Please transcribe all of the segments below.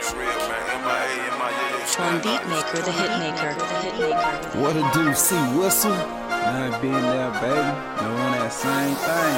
On Beatmaker, the hitmaker. What a do, see whistle? I been there, baby. No on that same thing,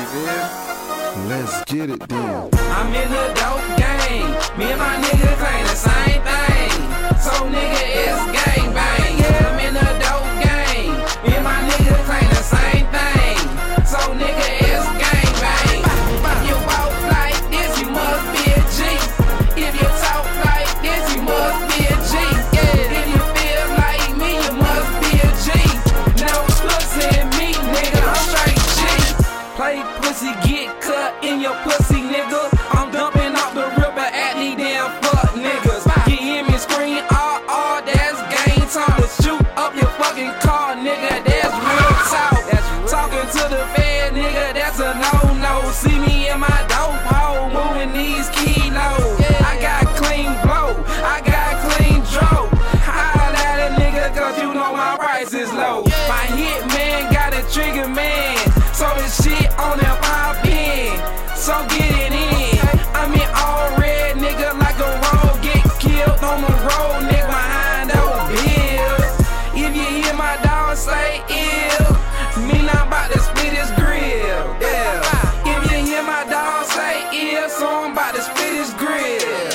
baby. Let's get it then. I'm in the dope game. Me and my nigga claim the same thing. So nigga, it's gang bang. Yeah, I'm in the dope game. Me and my nigga claim the same thing. So nigga, it's gang bang. If you walk like this, you must be a G. If you talk like this, you must be a G. Yeah. If you feel like me, you must be a G. No pussy in me, nigga, I'm straight G. Play pussy, get cut in your pussy, nigga. I'm dumping off the river at these damn fuck niggas. You hear me scream, that's game time. To shoot up your fucking car, nigga, that's real talk. Talking to the fed, nigga, that's a no-no. See me in my dope hole, moving these kilos. I got clean blow, I got clean dro. Holla at a nigga, cause you know my price is low. My hit man got a trigger man, so the shit on that pop in. So get it in. I'm in all red, nigga, like a road. Get killed on the road, nigga, behind those bills. If you hear my dog say ill, me not about to split his grill. Yeah. If you hear my dog say ill, so I'm about to split his grill.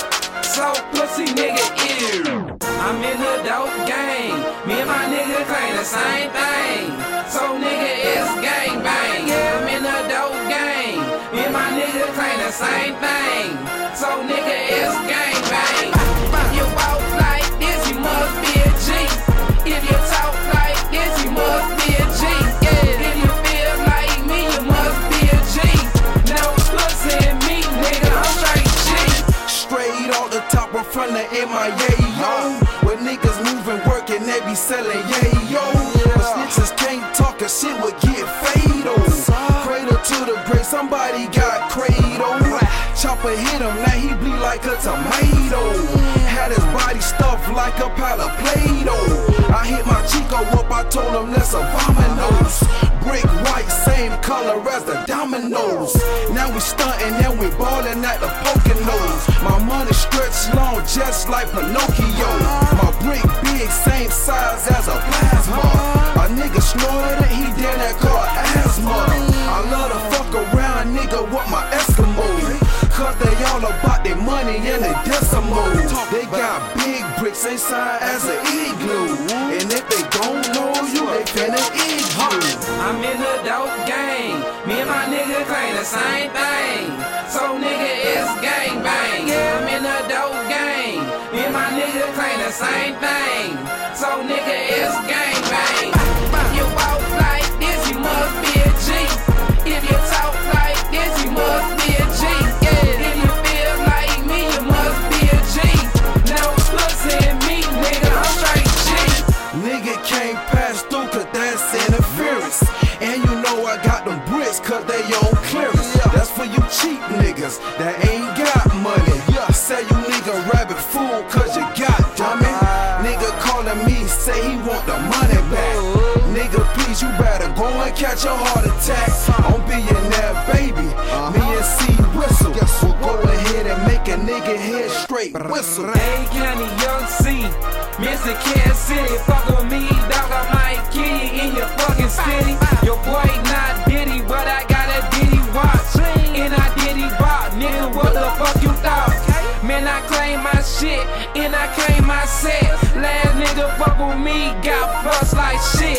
So pussy nigga ew. I'm in the dope game. Me and my nigga claim the same thing. So nigga, it's gang bang. Yeah, I'm in the dope game. Me and my nigga claim the same thing. So nigga, it's gang bang. If you walk like this, you must be a G. If you talk like this, you must be a G. Yeah. If you feel like me, you must be a G. No pussy in me, nigga, I'm straight G. Straight off the top in front of MIA, yo. Where niggas moving, working, they be selling, yo. But snitches can't talk, a shit would get fatal. Cradle to the break, somebody got cradle. Chopper hit him, now he bleed like a tomato. Had his body stuffed like a pile of Play-Doh. I hit my Chico up, I told him let's a dominoes. Brick white, same color as the dominoes. Now we stuntin' and we ballin' at the Poconos. My money stretch long just like Pinocchio. My brick big, same size as a plasma. A nigga snorted, he did that called asthma. I love to fuck around, nigga, with my Eskimos. Cause they all about their money and they decimals. They got big bricks, same size as an igloo. And if they don't know you, they finna igloo. I'm in the dope game. Me and my nigga claim the same thing. So nigga, it's gang bang. Yeah, I'm in the dope game. Me and my nigga claim the same thing. So nigga, it's gang bang. If you walk like this, you must be a G. If you talk like this, you must be a G. Yeah. If you feel like me, you must be a G. No pussy in me, nigga, I'm straight G. Nigga can't pass through cause that's interference. And you know I got them bricks cause they on clearance. That's for you cheap niggas that ain't got money. Say you nigga rabbit fool cause you got dummy. Nigga calling me, say he want the money back. Nigga please, you better go and catch a heart attack. I'm billionaire baby, me and C Whistle. We'll go ahead and make a nigga head straight whistle. A County Young C, Mr. Kansas City. Fuck with me, dog, I might kill you in your fucking city. Your boy not Diddy, but I got a Diddy watch. And I Diddy bop, nigga, what the fuck you thought? Man, I claim my shit, and I claim my set. Last nigga fuck with me, got bust like shit.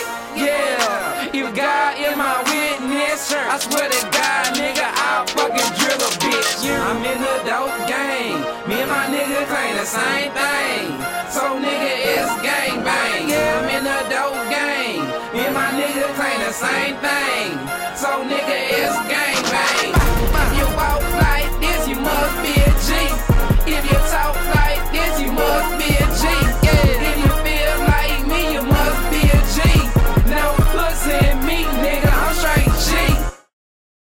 Yeah, if God is my witness, I swear to God, nigga, I'll fucking drill a bitch. I'm in the dope game. Me and my nigga claim the same thing. So nigga, it's gang bang. Yeah, I'm in the dope game. Me and my nigga claim the same thing.